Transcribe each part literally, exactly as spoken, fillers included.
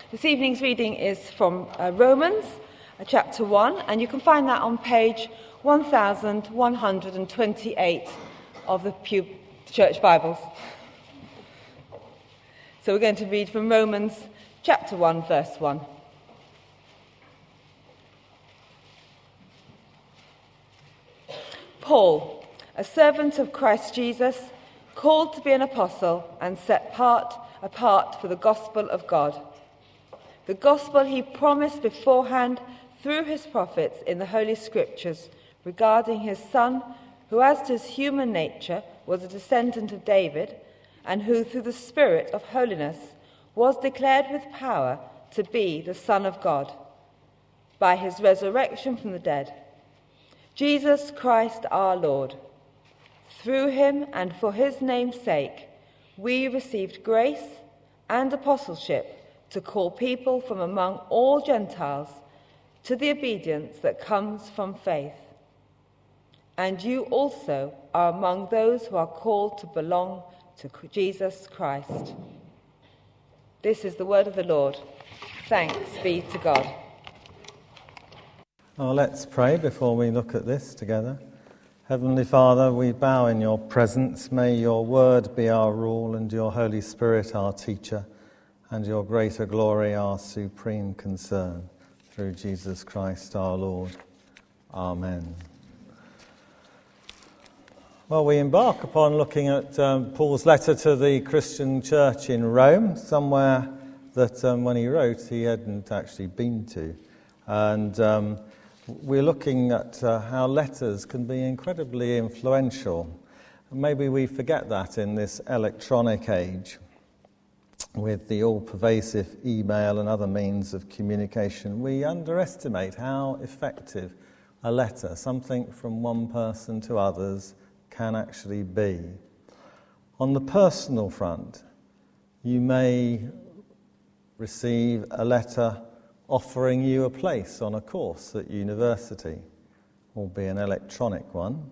This evening's reading is from uh, Romans, uh, chapter one, and you can find that on page one thousand one hundred twenty-eight of the Pew Church Bibles. So we're going to read from Romans chapter one, verse one. Paul, a servant of Christ Jesus, called to be an apostle and set apart, apart for the gospel of God. The gospel he promised beforehand through his prophets in the Holy Scriptures regarding his Son, who as to his human nature was a descendant of David, and who through the Spirit of holiness was declared with power to be the Son of God, by his resurrection from the dead. Jesus Christ our Lord. Through him and for his name's sake, we received grace and apostleship to call people from among all Gentiles to the obedience that comes from faith. And you also are among those who are called to belong to Jesus Christ. This is the word of the Lord. Thanks be to God. Well, let's pray before we look at this together. Heavenly Father, we bow in your presence. May your word be our rule and your Holy Spirit our teacher, and your greater glory our supreme concern. Through Jesus Christ our Lord. Amen. Well, we embark upon looking at um, Paul's letter to the Christian church in Rome, somewhere that um, when he wrote he hadn't actually been to. And um, we're looking at uh, how letters can be incredibly influential. Maybe we forget that in this electronic age, with the all-pervasive email and other means of communication. We underestimate how effective a letter, something from one person to others, can actually be. On the personal front, you may receive a letter offering you a place on a course at university, or be an electronic one.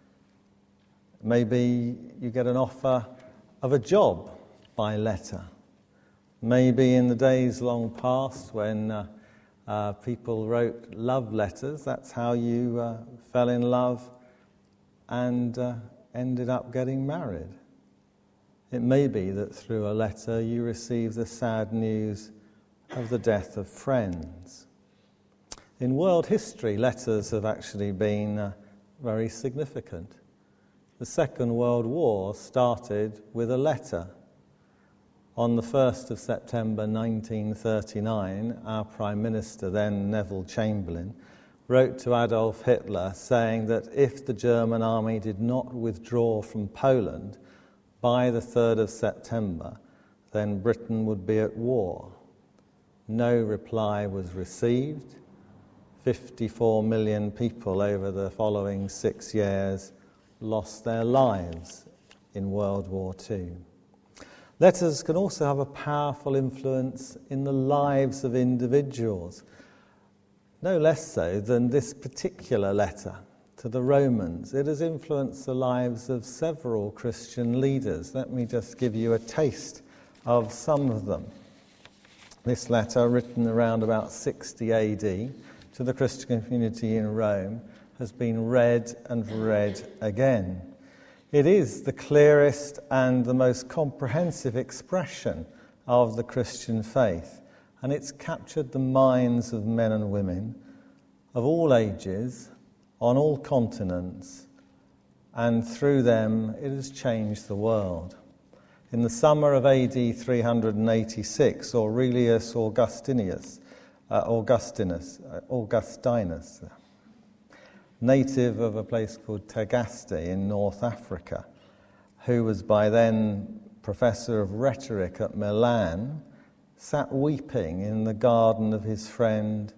Maybe you get an offer of a job by letter. Maybe in the days long past when uh, uh, people wrote love letters, that's how you uh, fell in love and uh, ended up getting married. It may be that through a letter you receive the sad news of the death of friends. In world history, letters have actually been uh, very significant. The Second World War started with a letter. On the first of September nineteen thirty-nine, our Prime Minister, then Neville Chamberlain, wrote to Adolf Hitler saying that if the German army did not withdraw from Poland by the third of September, then Britain would be at war. No reply was received. fifty-four million people over the following six years lost their lives in World War Two. Letters can also have a powerful influence in the lives of individuals, no less so than this particular letter to the Romans. It has influenced the lives of several Christian leaders. Let me just give you a taste of some of them. This letter, written around about sixty A D to the Christian community in Rome, has been read and read again. It is the clearest and the most comprehensive expression of the Christian faith, and it's captured the minds of men and women of all ages, on all continents, and through them it has changed the world. In the summer of A D three eighty-six, Aurelius Augustinus, uh, Augustinus, uh, Augustinus, native of a place called Tagaste in North Africa, who was by then professor of rhetoric at Milan, sat weeping in the garden of his friend,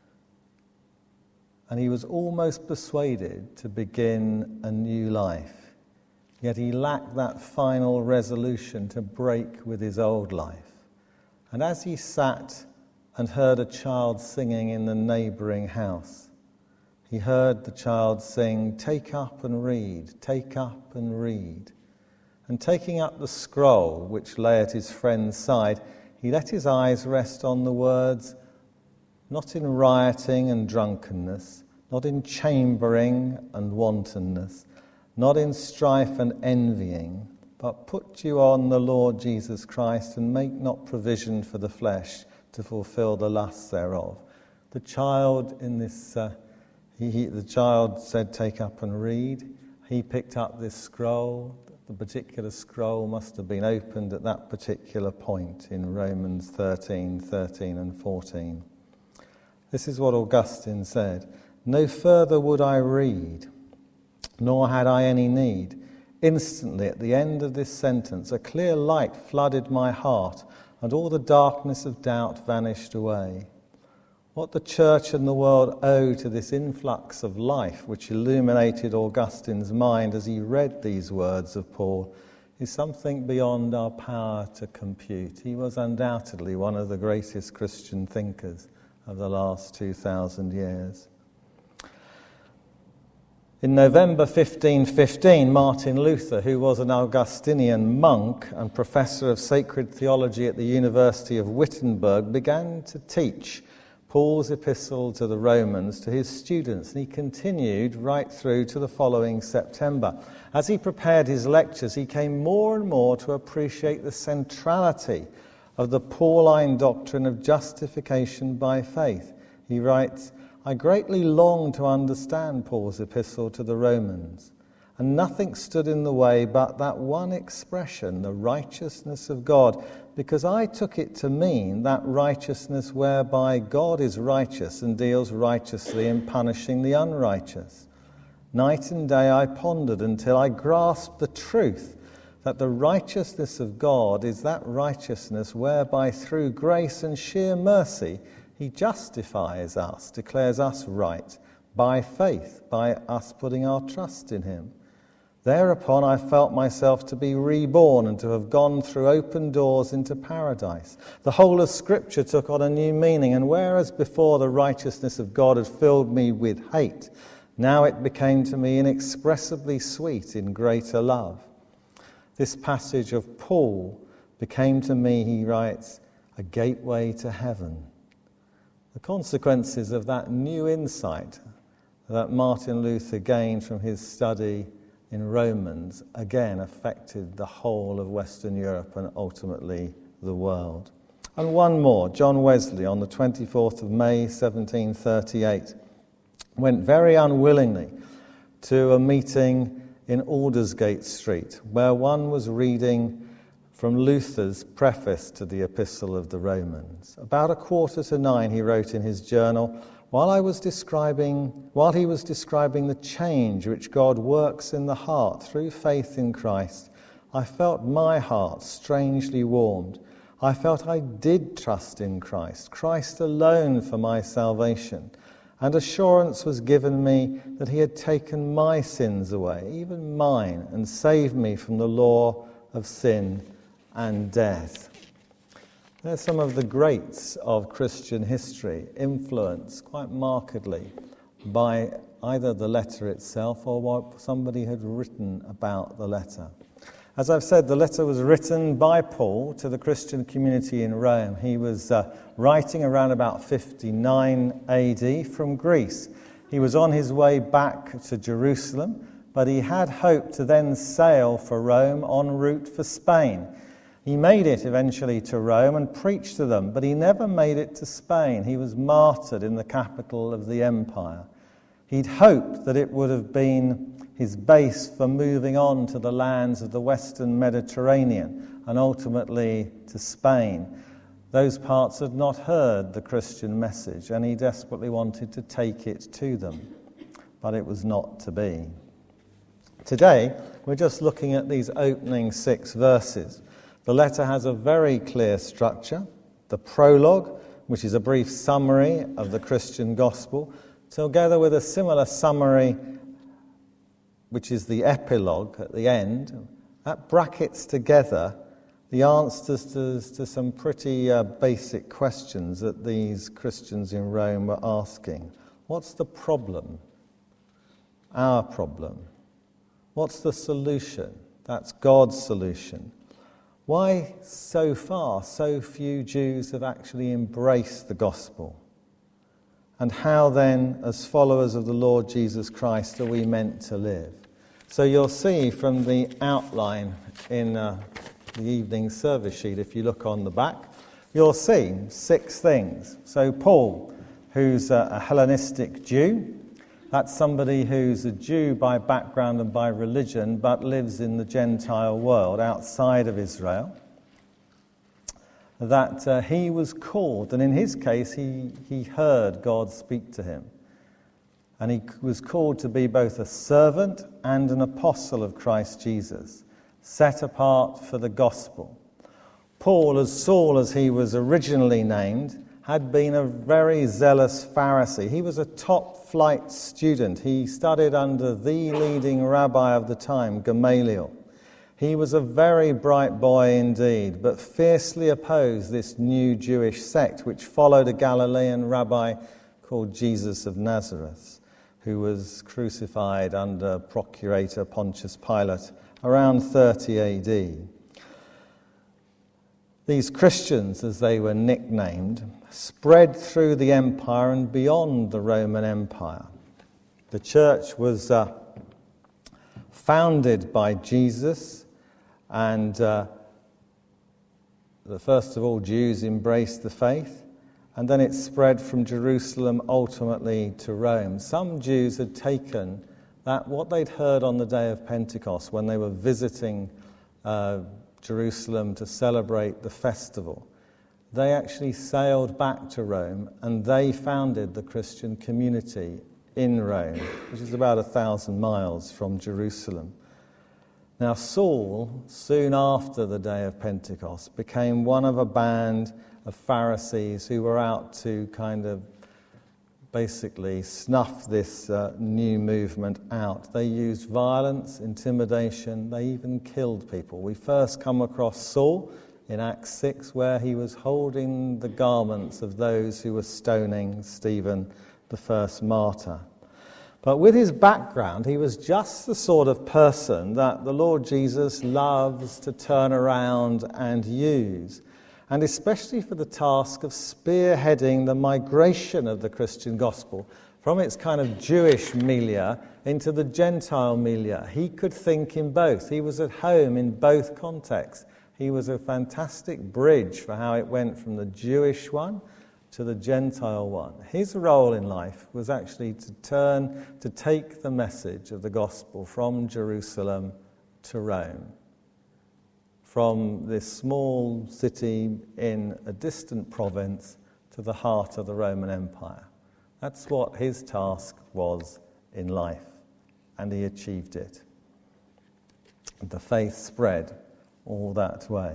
and he was almost persuaded to begin a new life. Yet he lacked that final resolution to break with his old life. And as he sat and heard a child singing in the neighbouring house, he heard the child sing, "Take up and read, take up and read." And taking up the scroll which lay at his friend's side, he let his eyes rest on the words, not in rioting and drunkenness, not in chambering and wantonness, not in strife and envying, but put you on the Lord Jesus Christ and make not provision for the flesh to fulfill the lusts thereof. The child in this, uh, he, he, the child said, take up and read. He picked up this scroll. The particular scroll must have been opened at that particular point in Romans thirteen, thirteen and fourteen. This is what Augustine said. No further would I read, nor had I any need. Instantly, at the end of this sentence, a clear light flooded my heart, and all the darkness of doubt vanished away. What the church and the world owe to this influx of life which illuminated Augustine's mind as he read these words of Paul is something beyond our power to compute. He was undoubtedly one of the greatest Christian thinkers of the last two thousand years. In November fifteen fifteen, Martin Luther, who was an Augustinian monk and professor of sacred theology at the University of Wittenberg, began to teach Paul's epistle to the Romans to his students, and he continued right through to the following September. As he prepared his lectures, he came more and more to appreciate the centrality of the Pauline doctrine of justification by faith. He writes, I greatly longed to understand Paul's epistle to the Romans, and nothing stood in the way but that one expression, the righteousness of God, because I took it to mean that righteousness whereby God is righteous and deals righteously in punishing the unrighteous. Night and day I pondered until I grasped the truth that the righteousness of God is that righteousness whereby through grace and sheer mercy he justifies us, declares us right, by faith, by us putting our trust in him. Thereupon I felt myself to be reborn and to have gone through open doors into paradise. The whole of Scripture took on a new meaning, and whereas before the righteousness of God had filled me with hate, now it became to me inexpressibly sweet in greater love. This passage of Paul became to me, he writes, a gateway to heaven. The consequences of that new insight that Martin Luther gained from his study in Romans again affected the whole of Western Europe and ultimately the world. And one more, John Wesley on the twenty-fourth of May seventeen thirty-eight went very unwillingly to a meeting in Aldersgate Street where one was reading from Luther's preface to the Epistle of the Romans. About a quarter to nine, he wrote in his journal, While I was describing, while he was describing the change which God works in the heart through faith in Christ, I felt my heart strangely warmed. I felt I did trust in Christ, Christ alone for my salvation, and assurance was given me that he had taken my sins away, even mine, and saved me from the law of sin and death. They're some of the greats of Christian history, influenced quite markedly by either the letter itself or what somebody had written about the letter. As I've said, the letter was written by Paul to the Christian community in Rome. He was uh, writing around about fifty-nine A D from Greece. He was on his way back to Jerusalem, but he had hoped to then sail for Rome en route for Spain. He made it eventually to Rome and preached to them, but he never made it to Spain. He was martyred in the capital of the empire. He'd hoped that it would have been his base for moving on to the lands of the Western Mediterranean and ultimately to Spain. Those parts had not heard the Christian message, and he desperately wanted to take it to them, but it was not to be. Today, we're just looking at these opening six verses. The letter has a very clear structure. The prologue, which is a brief summary of the Christian gospel, together with a similar summary, which is the epilogue at the end, that brackets together the answers to, to some pretty uh, basic questions that these Christians in Rome were asking. What's the problem? Our problem. What's the solution? That's God's solution. Why so far so few Jews have actually embraced the gospel? And how then, as followers of the Lord Jesus Christ, are we meant to live? So you'll see from the outline in uh, the evening service sheet, if you look on the back, you'll see six things. So Paul, who's a, a Hellenistic Jew, that's somebody who's a Jew by background and by religion, but lives in the Gentile world outside of Israel. That uh, he was called, and in his case, he, he heard God speak to him. And he was called to be both a servant and an apostle of Christ Jesus, set apart for the gospel. Paul, as Saul as he was originally named, had been a very zealous Pharisee. He was a top-flight student. He studied under the leading rabbi of the time, Gamaliel. He was a very bright boy indeed, but fiercely opposed this new Jewish sect which followed a Galilean rabbi called Jesus of Nazareth, who was crucified under Procurator Pontius Pilate around thirty A D. These Christians, as they were nicknamed, spread through the empire and beyond the Roman Empire. The church was uh, founded by Jesus, and uh, the first of all Jews embraced the faith, and then it spread from Jerusalem ultimately to Rome. Some Jews had taken that, what they'd heard on the day of Pentecost when they were visiting uh, Jerusalem to celebrate the festival. They actually sailed back to Rome and they founded the Christian community in Rome, which is about a thousand miles from Jerusalem. Now Saul, soon after the day of Pentecost, became one of a band of Pharisees who were out to kind of basically snuff this uh, new movement out. They used violence, intimidation, they even killed people. We first come across Saul in Acts six, where he was holding the garments of those who were stoning Stephen, the first martyr. But with his background, he was just the sort of person that the Lord Jesus loves to turn around and use, and especially for the task of spearheading the migration of the Christian gospel from its kind of Jewish milieu into the Gentile milieu. He could think in both. He was at home in both contexts. He was a fantastic bridge for how it went from the Jewish one to the Gentile one. His role in life was actually to turn, to take the message of the gospel from Jerusalem to Rome, from this small city in a distant province to the heart of the Roman Empire. That's what his task was in life, and he achieved it. The faith spread all that way.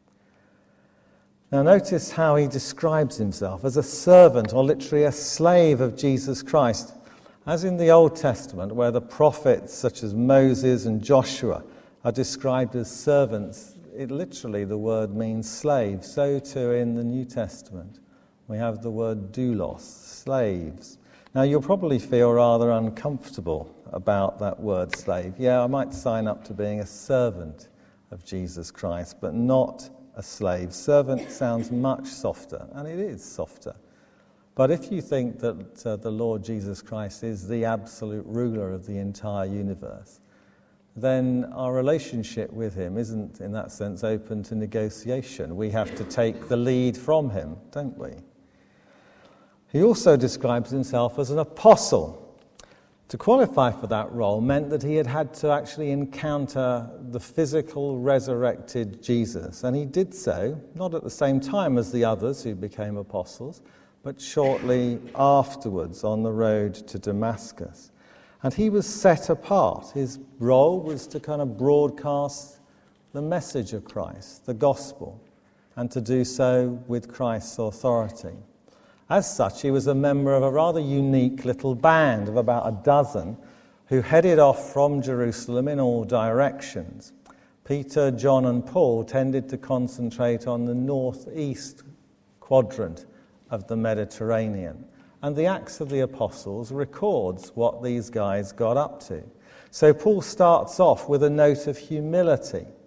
Now notice how he describes himself as a servant, or literally a slave of Jesus Christ. As in the Old Testament, where the prophets such as Moses and Joshua are described as servants, it literally, the word means slave. So too in the New Testament, we have the word doulos, slaves. Now you'll probably feel rather uncomfortable about that word slave. Yeah, I might sign up to being a servant of Jesus Christ, but not a slave. Servant sounds much softer, and it is softer. But if you think that uh, the Lord Jesus Christ is the absolute ruler of the entire universe, then our relationship with him isn't, in that sense, open to negotiation. We have to take the lead from him, don't we? He also describes himself as an apostle. To qualify for that role meant that he had had to actually encounter the physical resurrected Jesus. And he did so, not at the same time as the others who became apostles, but shortly afterwards on the road to Damascus. And he was set apart. His role was to kind of broadcast the message of Christ, the gospel, and to do so with Christ's authority. As such, he was a member of a rather unique little band of about a dozen who headed off from Jerusalem in all directions. Peter, John and Paul tended to concentrate on the northeast quadrant of the Mediterranean. And the Acts of the Apostles records what these guys got up to. So Paul starts off with a note of humility.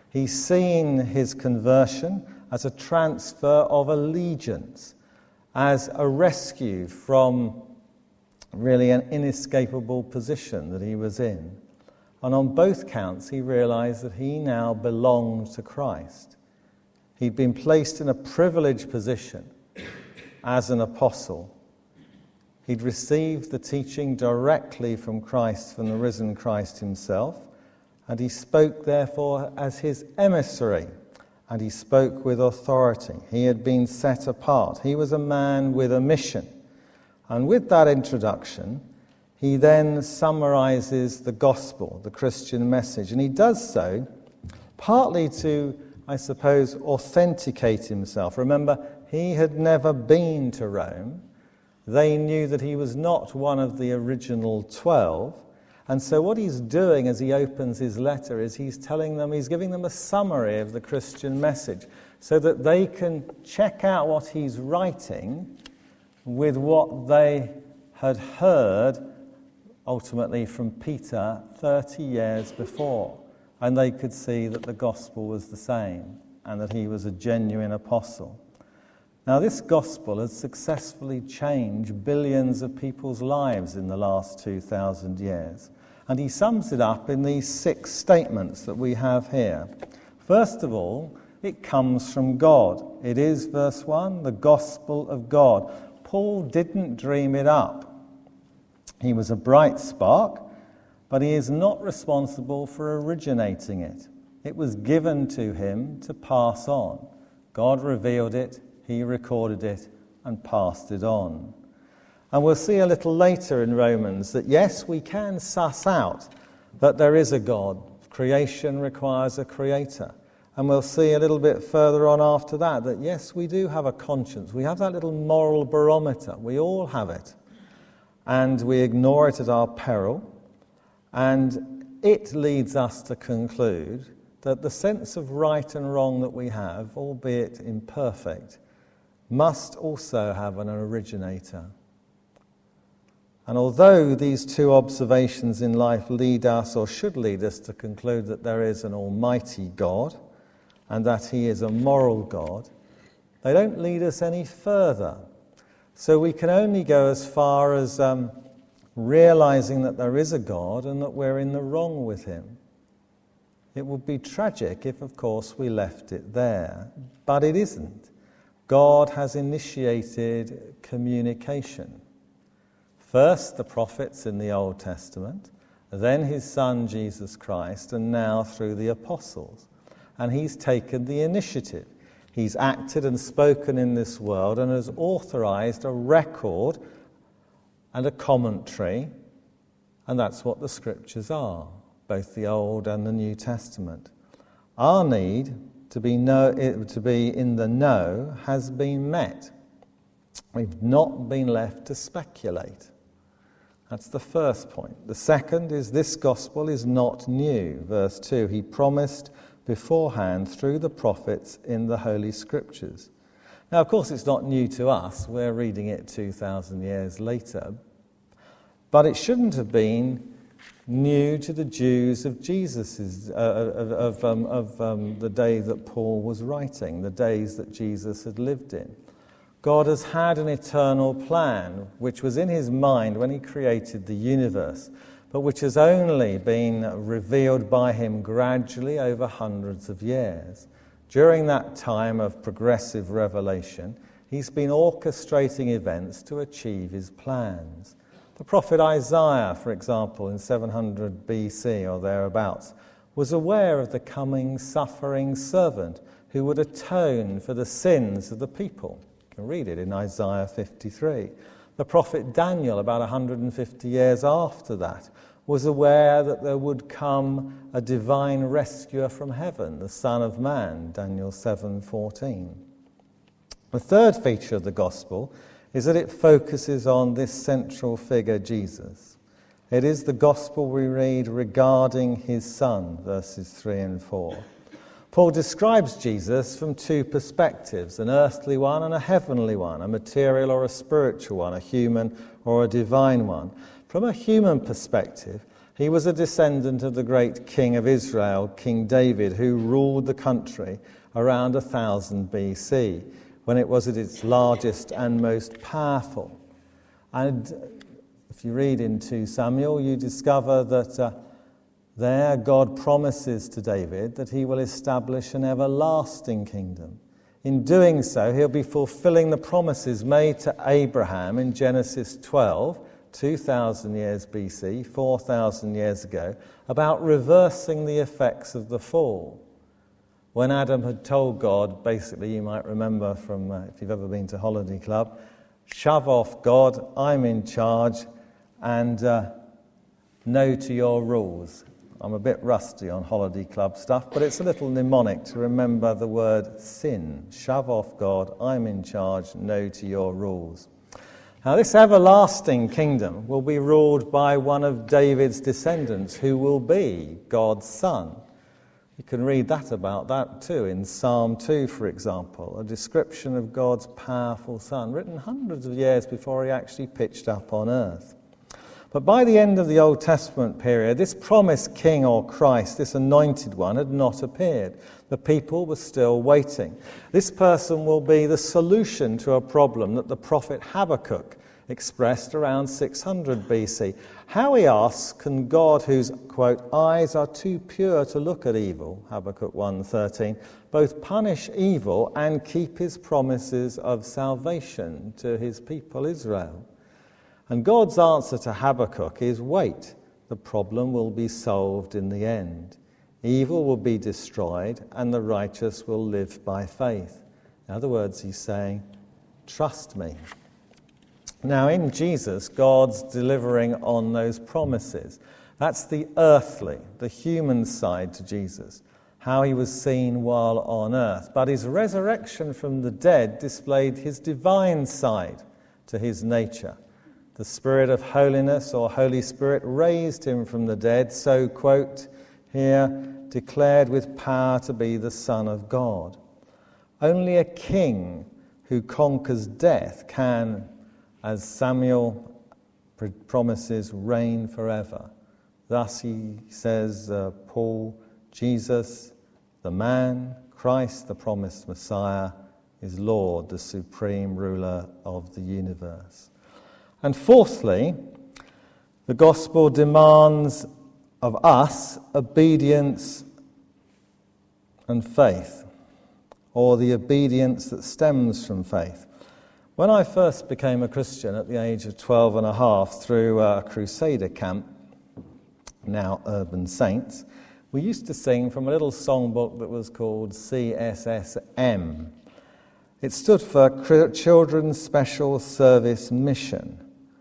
He's seen his conversion as a transfer of allegiance, as a rescue from really an inescapable position that he was in. And on both counts, he realized that he now belonged to Christ. He'd been placed in a privileged position as an apostle. He'd received the teaching directly from Christ, from the risen Christ himself, and he spoke, therefore, as his emissary, and he spoke with authority. He had been set apart. He was a man with a mission. And with that introduction, he then summarizes the gospel, the Christian message, and he does so partly to, I suppose, authenticate himself. Remember, he had never been to Rome. They knew that he was not one of the original twelve. And so what he's doing as he opens his letter is he's telling them, he's giving them a summary of the Christian message so that they can check out what he's writing with what they had heard ultimately from Peter thirty years before. And they could see that the gospel was the same and that he was a genuine apostle. Now, this gospel has successfully changed billions of people's lives in the last two thousand years. And he sums it up in these six statements that we have here. First of all, it comes from God. It is, verse one, the gospel of God. Paul didn't dream it up. He was a bright spark, but he is not responsible for originating it. It was given to him to pass on. God revealed it, he recorded it, and passed it on. And we'll see a little later in Romans that, yes, we can suss out that there is a God. Creation requires a creator. And we'll see a little bit further on after that that, yes, we do have a conscience. We have that little moral barometer. We all have it. And we ignore it at our peril. And it leads us to conclude that the sense of right and wrong that we have, albeit imperfect, must also have an originator. And although these two observations in life lead us, or should lead us, to conclude that there is an almighty God and that he is a moral God, they don't lead us any further. So we can only go as far as um, realizing that there is a God and that we're in the wrong with him. It would be tragic if, of course, we left it there. But it isn't. God has initiated communication. First, the prophets in the Old Testament, then his Son, Jesus Christ, and now through the apostles. And he's taken the initiative. He's acted and spoken in this world and has authorized a record and a commentary, and that's what the Scriptures are, both the Old and the New Testament. Our need to be, know, to be in the know has been met. We've not been left to speculate. That's the first point. The second is this gospel is not new. Verse two, he promised beforehand through the prophets in the Holy Scriptures. Now, of course, it's not new to us. We're reading it two thousand years later. But it shouldn't have been new to the Jews of Jesus's, uh, of, of, um, of um, the day that Paul was writing, the days that Jesus had lived in. God has had an eternal plan, which was in his mind when he created the universe, but which has only been revealed by him gradually over hundreds of years. During that time of progressive revelation, he's been orchestrating events to achieve his plans. The prophet Isaiah, for example, in seven hundred B C or thereabouts, was aware of the coming suffering servant who would atone for the sins of the people. You can read it in Isaiah fifty-three. The prophet Daniel, about one hundred fifty years after that, was aware that there would come a divine rescuer from heaven, the Son of Man, Daniel seven fourteen. The third feature of the gospel is that it focuses on this central figure, Jesus. It is the gospel we read regarding his Son, verses three and four. Paul describes Jesus from two perspectives, an earthly one and a heavenly one, a material or a spiritual one, a human or a divine one. From a human perspective, He was a descendant of the great king of Israel, King David, who ruled the country around one thousand B C, when it was at its largest and most powerful. And if you read into Samuel, you discover that uh, there God promises to David that he will establish an everlasting kingdom. In doing so, he'll be fulfilling the promises made to Abraham in Genesis twelve, two thousand years B C, four thousand years ago, about reversing the effects of the fall. When Adam had told God, basically, you might remember from, uh, if you've ever been to Holiday Club, shove off God, I'm in charge, and uh, no to your rules. I'm a bit rusty on Holiday Club stuff, but it's a little mnemonic to remember the word sin. Shove off God, I'm in charge, no to your rules. Now, this everlasting kingdom will be ruled by one of David's descendants, who will be God's son. You can read that about that too in Psalm two, for example, a description of God's powerful son, written hundreds of years before he actually pitched up on earth. But by the end of the Old Testament period, this promised king or Christ, this anointed one, had not appeared. The people were still waiting. This person will be the solution to a problem that the prophet Habakkuk expressed around six hundred B C. How, he asks, can God, whose, quote, eyes are too pure to look at evil, Habakkuk one thirteen, both punish evil and keep his promises of salvation to his people Israel? And God's answer to Habakkuk is wait. The problem will be solved in the end. Evil will be destroyed and the righteous will live by faith. In other words, he's saying, trust me. Now in Jesus, God's delivering on those promises. That's the earthly, the human side to Jesus, how he was seen while on earth. But his resurrection from the dead displayed his divine side to his nature. The Spirit of holiness, or Holy Spirit, raised him from the dead, so, quote, here, declared with power to be the Son of God. Only a king who conquers death can, as Samuel promises, reign forever. Thus he says, uh, Paul, Jesus, the man, Christ, the promised Messiah, is Lord, the supreme ruler of the universe. And fourthly, the gospel demands of us obedience and faith, or the obedience that stems from faith. When I first became a Christian at the age of twelve and a half through a Crusader camp, now Urban Saints, we used to sing from a little songbook that was called C S S M. It stood for Children's Special Service Mission.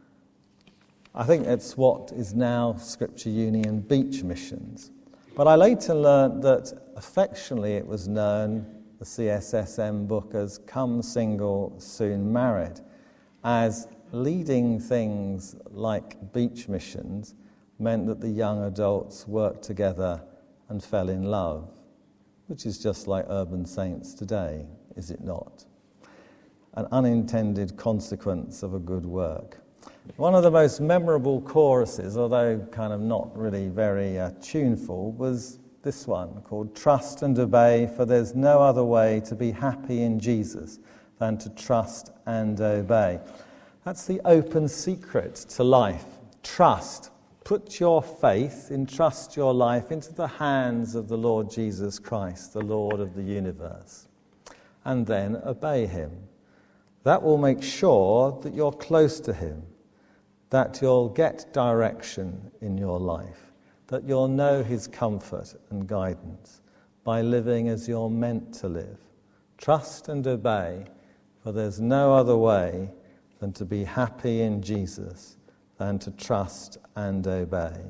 I think it's what is now Scripture Union Beach Missions. But I later learnt that affectionately it was known, the C S S M book, as Come Single, Soon Married, as leading things like beach missions meant that the young adults worked together and fell in love, which is just like Urban Saints today, is it not? An unintended consequence of a good work. One of the most memorable choruses, although kind of not really very uh, tuneful, was this one called Trust and Obey, for there's no other way to be happy in Jesus than to trust and obey. That's the open secret to life. Trust. Put your faith, entrust your life into the hands of the Lord Jesus Christ, the Lord of the universe, and then obey him. That will make sure that you're close to him, that you'll get direction in your life, that you'll know his comfort and guidance by living as you're meant to live. Trust and obey, for there's no other way than to be happy in Jesus than to trust and obey.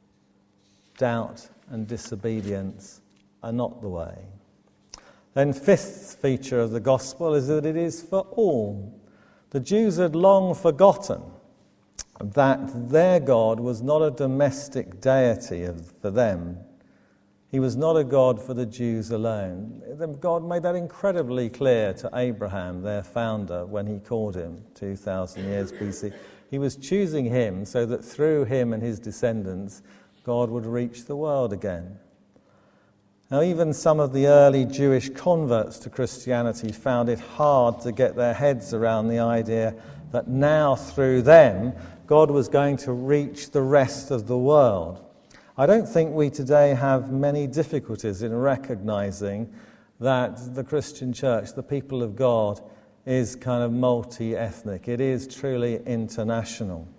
Doubt and disobedience are not the way. Then fifth feature of the gospel is that it is for all. The Jews had long forgotten that their God was not a domestic deity for them. He was not a God for the Jews alone. God made that incredibly clear to Abraham, their founder, when he called him two thousand years B C. He was choosing him so that through him and his descendants, God would reach the world again. Now, even some of the early Jewish converts to Christianity found it hard to get their heads around the idea that now, through them, God was going to reach the rest of the world. I don't think we today have many difficulties in recognizing that the Christian church, the people of God, is kind of multi-ethnic. It is truly international.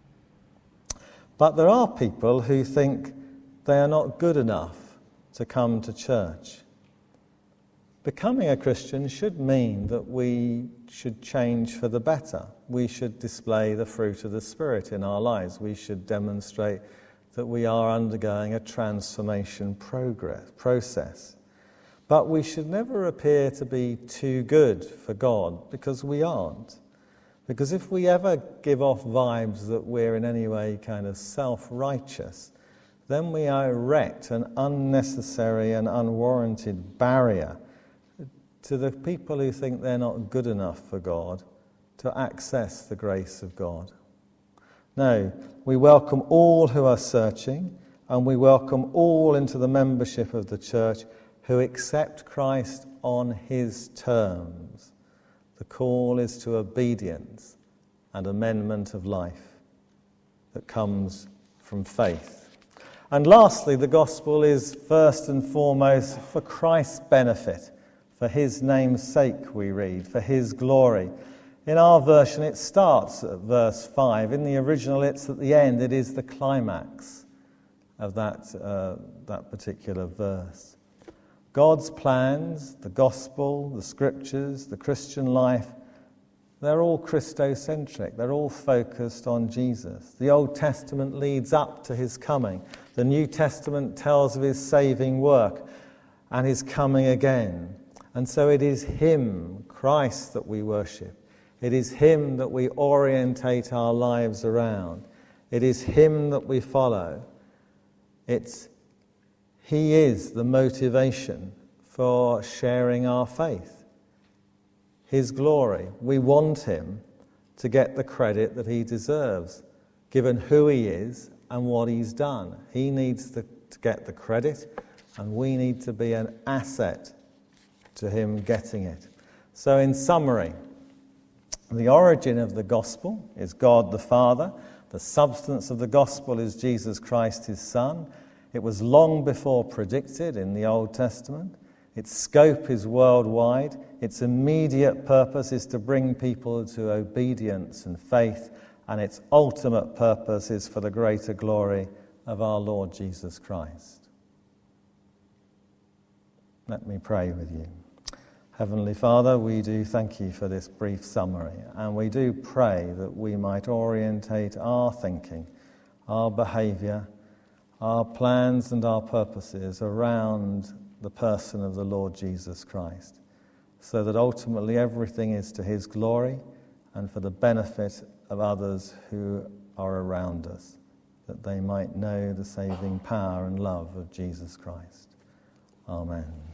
But there are people who think they are not good enough to come to church. Becoming a Christian should mean that we should change for the better. We should display the fruit of the Spirit in our lives. We should demonstrate that we are undergoing a transformation progress, process. But we should never appear to be too good for God, because we aren't. Because if we ever give off vibes that we're in any way kind of self-righteous, then we erect an unnecessary and unwarranted barrier to the people who think they're not good enough for God to access the grace of God. No, we welcome all who are searching, and we welcome all into the membership of the church who accept Christ on his terms. The call is to obedience and amendment of life that comes from faith. And lastly, the gospel is first and foremost for Christ's benefit, for his name's sake, we read, for his glory. In our version, it starts at verse five. In the original, it's at the end. It is the climax of that, uh, that particular verse. God's plans, the gospel, the scriptures, the Christian life, they're all Christocentric. They're all focused on Jesus. The Old Testament leads up to his coming. The New Testament tells of his saving work and his coming again. And so it is him, Christ, that we worship. It is him that we orientate our lives around. It is him that we follow. It's He is the motivation for sharing our faith. His glory. We want him to get the credit that he deserves, given who he is and what he's done. He needs to, to get the credit, and we need to be an asset to him getting it. So in summary, the origin of the gospel is God the Father. The substance of the gospel is Jesus Christ, his Son. It was long before predicted in the Old Testament. Its scope is worldwide. Its immediate purpose is to bring people to obedience and faith, and its ultimate purpose is for the greater glory of our Lord Jesus Christ. Let me pray with you. Heavenly Father, we do thank you for this brief summary, and we do pray that we might orientate our thinking, our behaviour, our plans and our purposes around the person of the Lord Jesus Christ, so that ultimately everything is to his glory and for the benefit of others who are around us, that they might know the saving power and love of Jesus Christ. Amen.